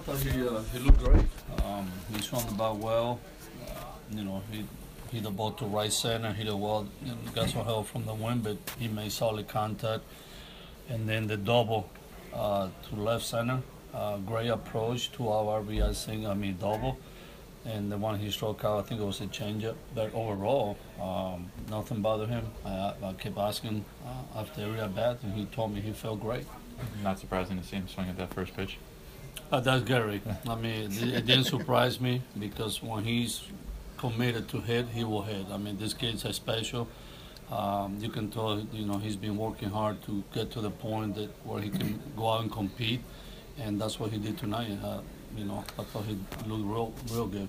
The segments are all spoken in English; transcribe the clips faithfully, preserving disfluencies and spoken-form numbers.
thought he uh, he looked great. Um, he swung the bat well. Uh, you know, he hit the ball to right center, hit it well, and got some help from the wind, but he made solid contact. And then the double uh, to left center, uh, great approach to our R B I single, I mean double. And the one he struck out, I think it was a changeup. But overall, um, nothing bothered him. I, I kept asking uh, after every at bat, and he told me he felt great. Not surprising to see him swing at that first pitch. Uh, that's Gary. I mean, it, it didn't surprise me because when he's committed to hit, he will hit. I mean, this kid's a special. Um, you can tell, you know, he's been working hard to get to the point that where he can go out and compete, and that's what he did tonight. Uh, you know, I thought he looked real, real good.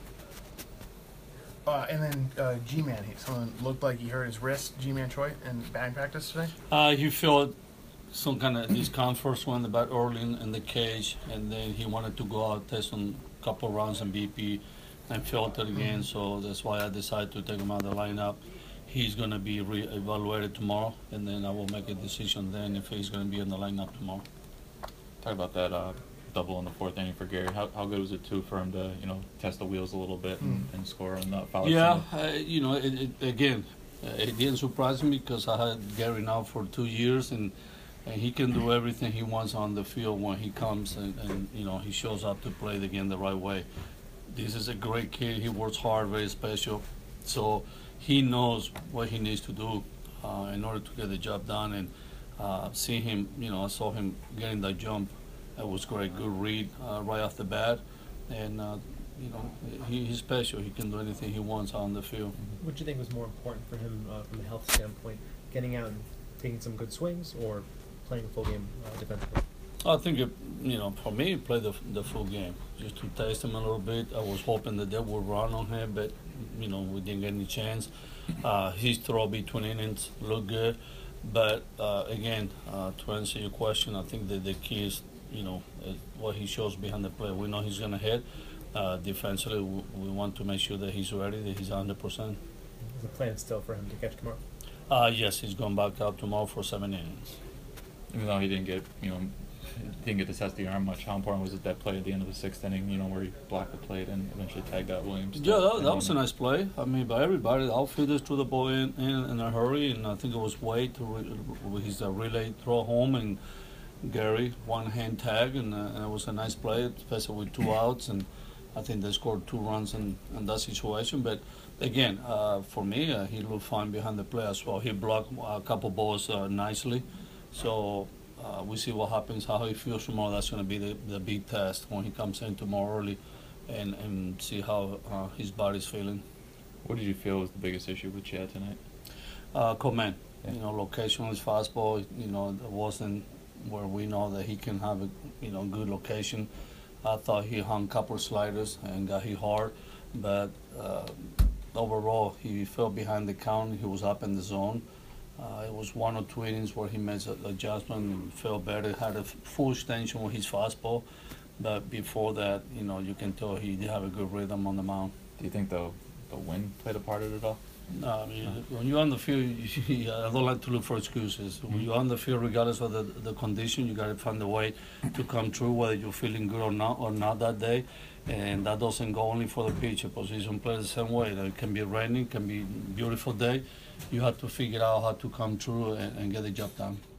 Uh, and then uh, G-Man, he, someone looked like he hurt his wrist, G-Man Choi, in batting practice today. Uh, he felt some kind of discomfort swung the bat early in, in the cage, and then he wanted to go out test on a couple rounds in B P and felt it again. So that's why I decided to take him out of the lineup. He's going to be re-evaluated tomorrow, and then I will make a decision then if he's going to be in the lineup tomorrow. Talk about that uh, double in the fourth inning for Gary. How, how good was it too for him to you know test the wheels a little bit and, Mm. and score on that foul? Yeah, uh, you know, it, it, again, uh, it didn't surprise me because I had Gary now for two years, and, and he can do everything he wants on the field when he comes and, and you know he shows up to play the game the right way. This is a great kid. He works hard, very special. So he knows what he needs to do uh, in order to get the job done. And uh, seeing him, you know, I saw him getting that jump. It was great, good read uh, right off the bat. And, uh, you know, he, he's special. He can do anything he wants on the field. What do you think was more important for him uh, from a health standpoint, getting out and taking some good swings or playing a full game uh, defensively? I think, it, you know, for me, play the, the full game, just to test him a little bit. I was hoping that they would run on him, but, you know, we didn't get any chance. Uh, his throw between innings looked good. But, uh, again, uh, to answer your question, I think that the key is, you know, uh, what he shows behind the plate. We know he's going to hit. Uh, defensively, we, we want to make sure that he's ready, that he's one hundred percent. Is the plan still for him to catch tomorrow? Uh, yes, he's going back out tomorrow for seven innings. Even though he didn't get you know didn't get to test the arm much, how important was it that play at the end of the sixth inning? You know where he blocked the plate and eventually tagged out Williams. Yeah, that, that was a nice play. I mean, by everybody, the outfielders threw the ball in, in in a hurry, and I think it was Wade to re, with his uh, relay throw home, and Gary one hand tag, and, uh, and it was a nice play, especially with two outs, and I think they scored two runs in, in that situation. But again, uh, for me, uh, he looked fine behind the plate as well. He blocked a couple balls uh, nicely, so. Uh, we see what happens, how he feels tomorrow. That's going to be the, the big test when he comes in tomorrow early and, and see how uh, his body's feeling. What did you feel was the biggest issue with Chad tonight? Uh, command. Yeah. You know, location on his fastball, you know, it wasn't where we know that he can have a, you know, good location. I thought he hung a couple of sliders and got hit hard, but uh, overall he fell behind the count. He was up in the zone. Uh, it was one or two innings where he made an adjustment and felt better, had a full extension with his fastball. But before that, you know, you can tell he did have a good rhythm on the mound. Do you think the the wind played a part in it at all? No, I mean, when you're on the field, you, I don't like to look for excuses. When you're on the field, regardless of the, the condition, you got to find a way to come through, whether you're feeling good or not, or not that day. And that doesn't go only for the pitcher. Position plays the same way. It can be raining, can be beautiful day. You have to figure out how to come through and, and get the job done.